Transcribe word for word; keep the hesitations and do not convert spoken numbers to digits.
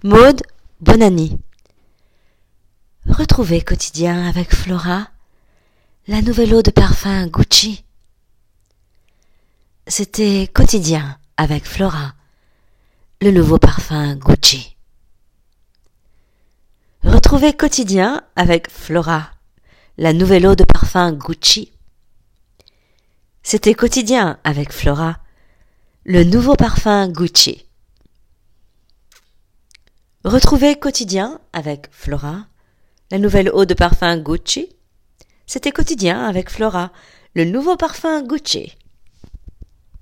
Maud Bonanni. Retrouvez quotidien avec Flora la nouvelle eau de parfum Gucci. C'était quotidien avec Flora le nouveau parfum Gucci. Retrouvez quotidien avec Flora la nouvelle eau de parfum Gucci. C'était quotidien avec Flora le nouveau parfum Gucci. Retrouvez quotidien avec Flora la nouvelle eau de parfum Gucci. C'était quotidien avec Flora le nouveau parfum Gucci.